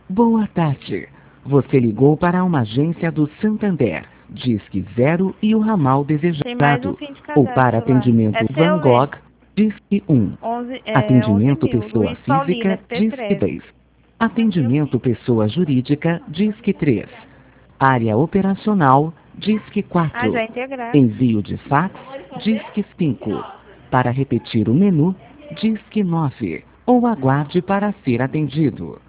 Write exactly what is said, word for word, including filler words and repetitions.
Boa tarde. Você ligou para uma agência do Santander. Disque zero e o ramal Tem mais um desejado. fim de Ou cadastro para lá. atendimento É Van seu, Lê? Gogh, Disque um. onze, é, onze Atendimento mil. pessoa Luiz Paulino, física, S P Disque três. dois. Atendimento pessoa jurídica, Disque três. Área operacional, Disque Ah, quatro. já integraram. Envio de fax, Disque cinco. Para repetir o menu, Disque nove. Ou aguarde para ser atendido.